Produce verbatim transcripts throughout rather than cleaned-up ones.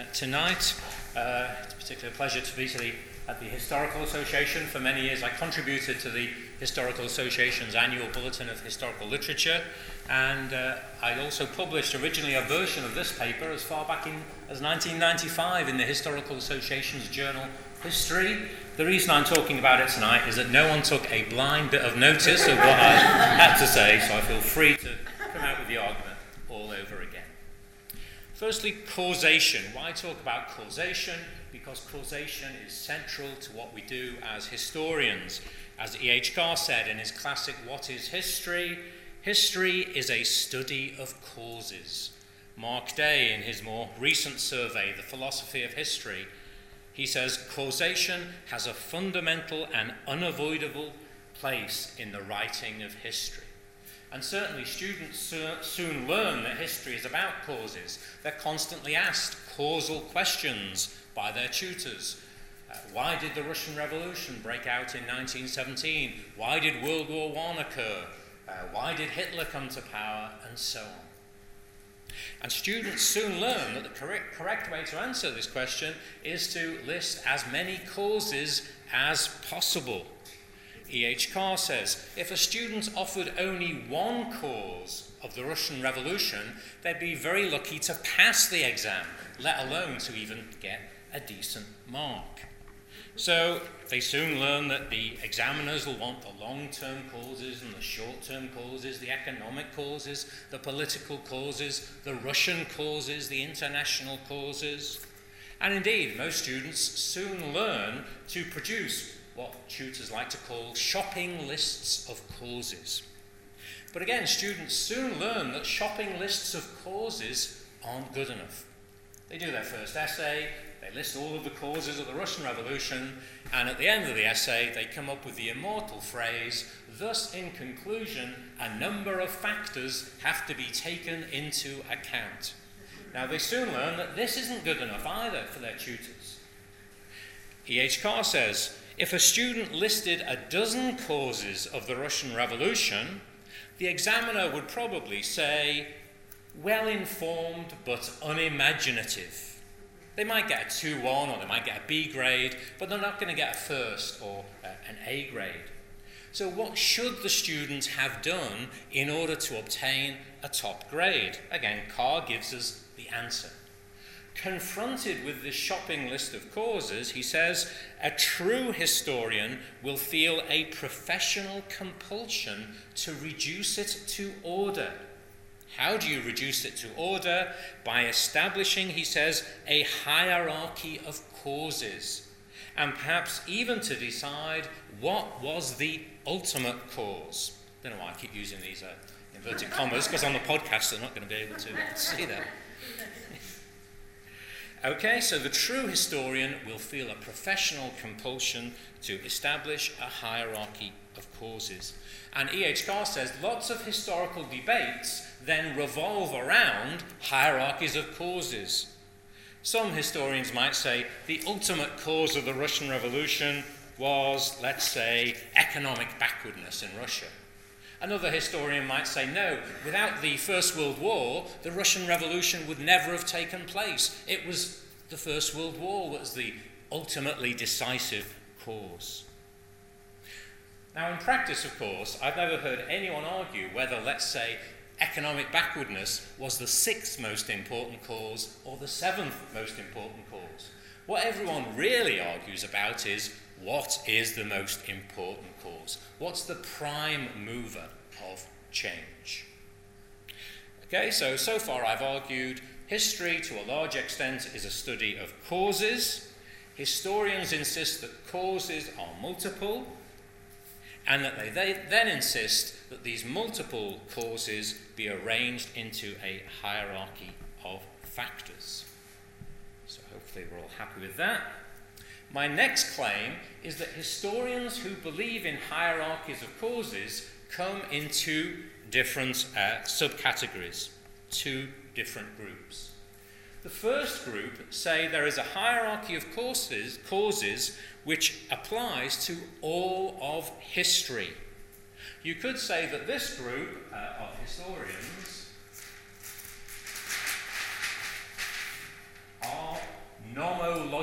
tonight. Uh, it's a particular pleasure to be to the, at the Historical Association. For many years I contributed to the Historical Association's annual Bulletin of Historical Literature, and uh, I also published originally a version of this paper as far back in as nineteen ninety-five in the Historical Association's journal History. The reason I'm talking about it tonight is that no one took a blind bit of notice of what I had to say, so I feel free to come out with the argument all over again. Firstly, causation. Why talk about causation? Because causation is central to what we do as historians. As E H Carr said in his classic What is History? History is a study of causes. Mark Day, in his more recent survey, The Philosophy of History, he says, causation has a fundamental and unavoidable place in the writing of history. And certainly students soon learn that history is about causes. They're constantly asked causal questions by their tutors. Uh, why did the Russian Revolution break out in nineteen seventeen? Why did World War One occur? Uh, why did Hitler come to power? And so on. And students soon learn that the correct, correct way to answer this question is to list as many causes as possible. E H Carr says, if a student offered only one cause of the Russian Revolution, they'd be very lucky to pass the exam, let alone to even get a decent mark. So they soon learn that the examiners will want the long-term causes and the short-term causes, the economic causes, the political causes, the Russian causes, the international causes. And indeed, most students soon learn to produce what tutors like to call shopping lists of causes. But again, students soon learn that shopping lists of causes aren't good enough. They do their first essay, they list all of the causes of the Russian Revolution, and at the end of the essay they come up with the immortal phrase, thus in conclusion, a number of factors have to be taken into account. Now they soon learn that this isn't good enough either for their tutors. E H Carr says, if a student listed a dozen causes of the Russian Revolution, the examiner would probably say, well-informed but unimaginative. They might get a two one or they might get a B grade, but they're not going to get a first or uh, an A grade. So what should the student have done in order to obtain a top grade? Again, Carr gives us the answer. Confronted with this shopping list of causes, he says, a true historian will feel a professional compulsion to reduce it to order. How do you reduce it to order? By establishing, he says, a hierarchy of causes, and perhaps even to decide what was the ultimate cause. I don't know why I keep using these uh, inverted commas, because on the podcast they're not going to be able to see that. Okay, so the true historian will feel a professional compulsion to establish a hierarchy of causes. And E H Carr says lots of historical debates then revolve around hierarchies of causes. Some historians might say the ultimate cause of the Russian Revolution was, let's say, economic backwardness in Russia. Another historian might say, no, without the First World War, the Russian Revolution would never have taken place. It was the First World War that was the ultimately decisive cause. Now, in practice, of course, I've never heard anyone argue whether, let's say, economic backwardness was the sixth most important cause or the seventh most important cause. What everyone really argues about is, what is the most important cause? What's the prime mover of change? Okay, so, so far I've argued history to a large extent is a study of causes. Historians insist that causes are multiple, and that they, they then insist that these multiple causes be arranged into a hierarchy of factors. So hopefully we're all happy with that. My next claim is that historians who believe in hierarchies of causes come in two different uh, subcategories, two different groups. The first group say there is a hierarchy of causes, causes which applies to all of history. You could say that this group uh, of historians are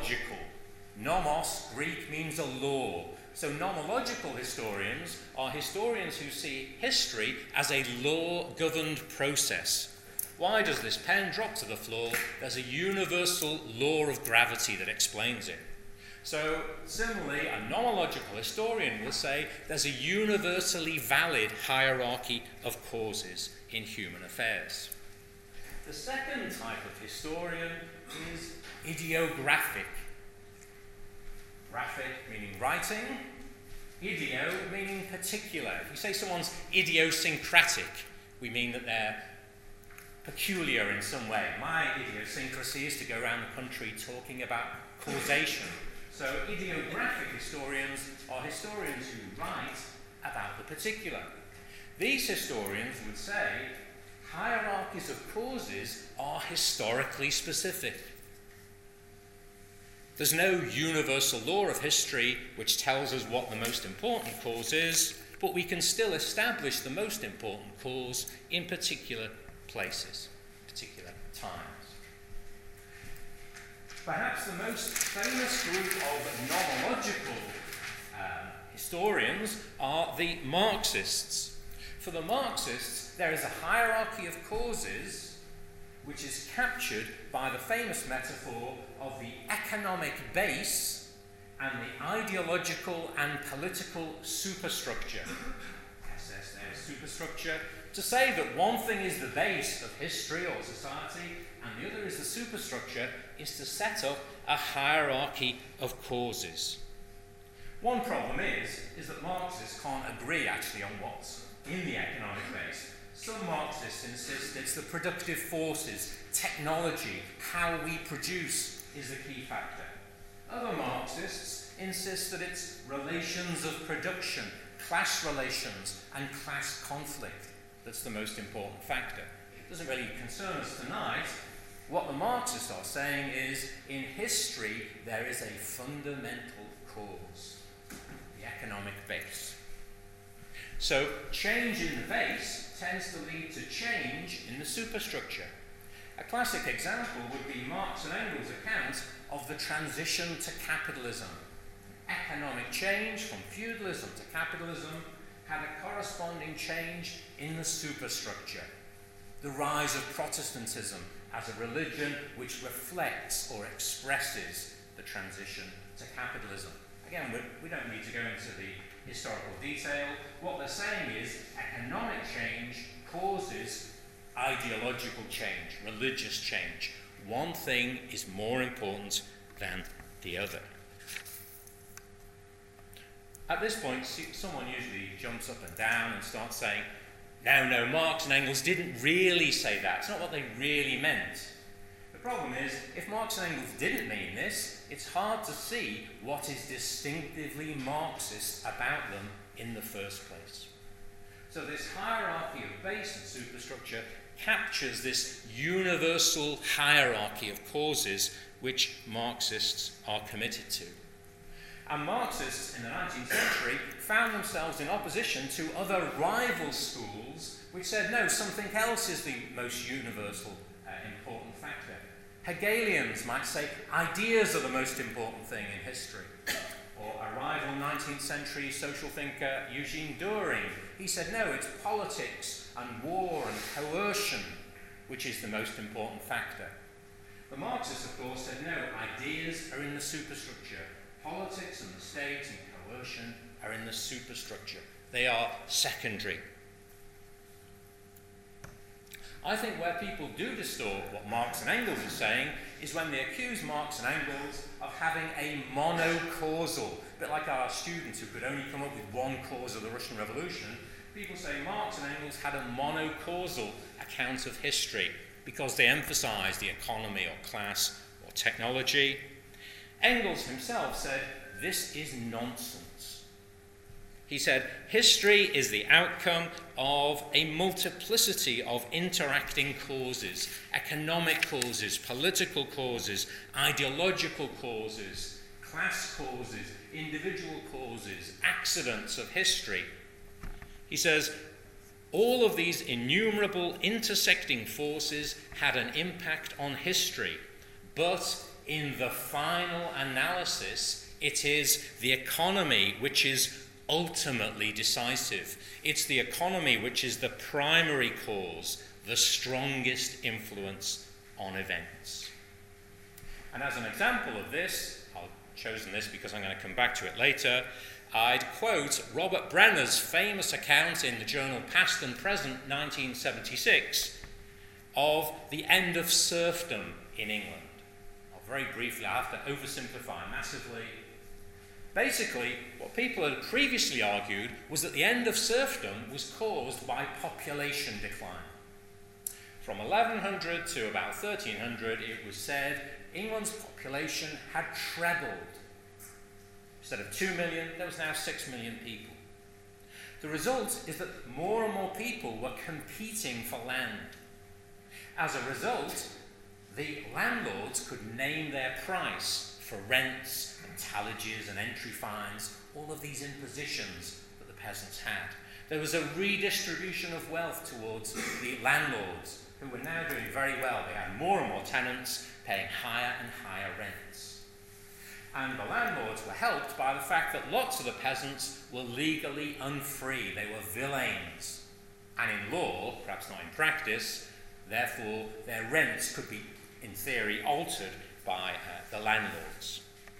nomological. Nomos, Greek, means a law. So nomological historians are historians who see history as a law-governed process. Why does this pen drop to the floor? There's a universal law of gravity that explains it. So, similarly, a nomological historian will say there's a universally valid hierarchy of causes in human affairs. The second type of historian is ideographic. Graphic meaning writing, ideo meaning particular. If we say someone's idiosyncratic, we mean that they're peculiar in some way. My idiosyncrasy is to go around the country talking about causation. So ideographic historians are historians who write about the particular. These historians would say hierarchies of causes are historically specific. There's no universal law of history which tells us what the most important cause is, but we can still establish the most important cause in particular places, particular times. Perhaps the most famous group of nomological um, historians are the Marxists. For the Marxists, there is a hierarchy of causes which is captured by the famous metaphor of the economic base and the ideological and political superstructure. S S there is superstructure. To say that one thing is the base of history or society and the other is the superstructure is to set up a hierarchy of causes. One problem is, is that Marxists can't agree actually on what's in the economic base. Some Marxists insist it's the productive forces, technology, how we produce is the key factor. Other Marxists insist that it's relations of production, class relations, and class conflict that's the most important factor. It doesn't really concern us tonight. What the Marxists are saying is, in history, there is a fundamental cause, the economic base. So change in the base tends to lead to change in the superstructure. A classic example would be Marx and Engels' account of the transition to capitalism. Economic change from feudalism to capitalism had a corresponding change in the superstructure. The rise of Protestantism as a religion which reflects or expresses the transition to capitalism. Again, we, we don't need to go into the historical detail. What they're saying is economic change causes ideological change, religious change. One thing is more important than the other. At this point, someone usually jumps up and down and starts saying, no, no, Marx and Engels didn't really say that. It's not what they really meant. The problem is, if Marx and Engels didn't mean this, it's hard to see what is distinctively Marxist about them in the first place. So this hierarchy of base and superstructure captures this universal hierarchy of causes which Marxists are committed to. And Marxists in the nineteenth century found themselves in opposition to other rival schools which said, no, something else is the most universal, uh, important factor. Hegelians might say ideas are the most important thing in history. Or a rival nineteenth century social thinker, Eugene Düring, he said, no, it's politics and war and coercion which is the most important factor. The Marxists, of course, said, no, ideas are in the superstructure. Politics and the state and coercion are in the superstructure. They are secondary. I think where people do distort what Marx and Engels are saying is when they accuse Marx and Engels of having a monocausal, a bit like our students who could only come up with one cause of the Russian Revolution. People say Marx and Engels had a monocausal account of history because they emphasized the economy or class or technology. Engels himself said, this is nonsense. He said, history is the outcome of a multiplicity of interacting causes, economic causes, political causes, ideological causes, class causes, individual causes, accidents of history. He says, all of these innumerable intersecting forces had an impact on history, but in the final analysis, it is the economy which is ultimately decisive. It's the economy which is the primary cause, the strongest influence on events. And as an example of this, I've chosen this because I'm going to come back to it later, I'd quote Robert Brenner's famous account in the journal Past and Present, nineteen seventy-six, of the end of serfdom in England. I'll very briefly, I have to oversimplify massively. Basically, what people had previously argued was that the end of serfdom was caused by population decline. From eleven hundred to about thirteen hundred, it was said England's population had trebled. Instead of two million, there was now six million people. The result is that more and more people were competing for land. As a result, the landlords could name their price for rents and tallages and entry fines, all of these impositions that the peasants had. There was a redistribution of wealth towards the landlords, who were now doing very well. They had more and more tenants paying higher and higher rents. And the landlords were helped by the fact that lots of the peasants were legally unfree. They were villeins. And in law, perhaps not in practice, therefore their rents could be, in theory, altered by uh, the landlords.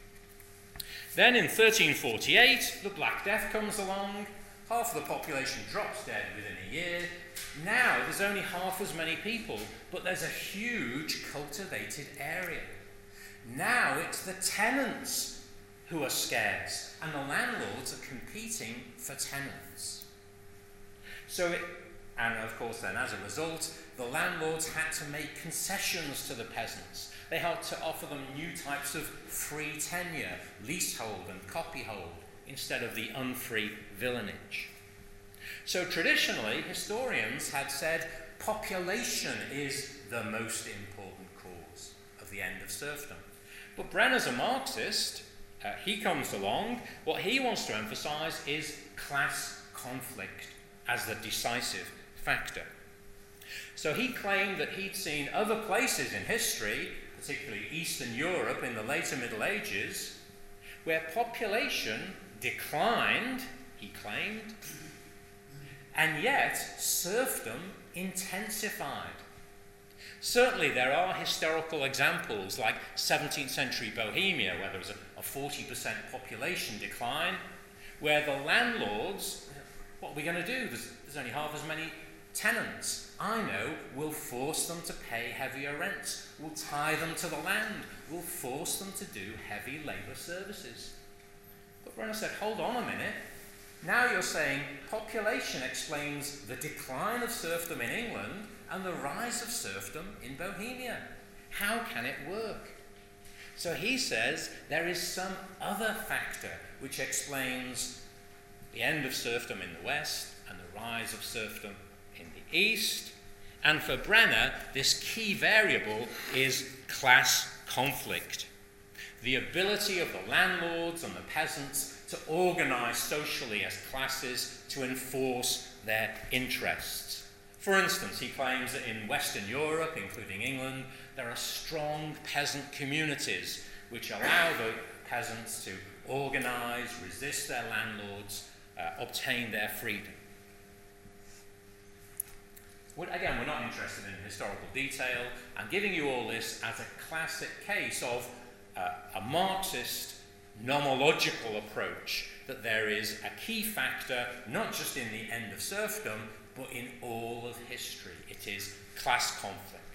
Then in thirteen forty-eight, the Black Death comes along. Half of the population drops dead within a year. Now there's only half as many people, but there's a huge cultivated area. Now it's the tenants who are scarce, and the landlords are competing for tenants. So it, and of course then as a result, the landlords had to make concessions to the peasants. They had to offer them new types of free tenure, leasehold and copyhold, instead of the unfree villanage. So traditionally, historians had said population is the most important cause of the end of serfdom. But Brenner's a Marxist. Uh, he comes along. What he wants to emphasize is class conflict as the decisive factor. So he claimed that he'd seen other places in history, particularly Eastern Europe in the later Middle Ages, where population declined, he claimed, and yet serfdom intensified. Certainly there are historical examples like seventeenth century Bohemia, where there was a, a forty percent population decline, where the landlords, what are we going to do? There's, there's only half as many tenants. I know, we'll force them to pay heavier rents. We'll tie them to the land. We'll force them to do heavy labour services. But Brenner said, hold on a minute. Now you're saying population explains the decline of serfdom in England and the rise of serfdom in Bohemia. How can it work? So he says there is some other factor which explains the end of serfdom in the West and the rise of serfdom in the East. And for Brenner, this key variable is class conflict. The ability of the landlords and the peasants to organize socially as classes to enforce their interests. For instance, he claims that in Western Europe, including England, there are strong peasant communities which allow the peasants to organize, resist their landlords, uh, obtain their freedom. Well, again, we're not interested in historical detail. I'm giving you all this as a classic case of uh, a Marxist nomological approach, that there is a key factor not just in the end of serfdom, but in all of history. It is class conflict.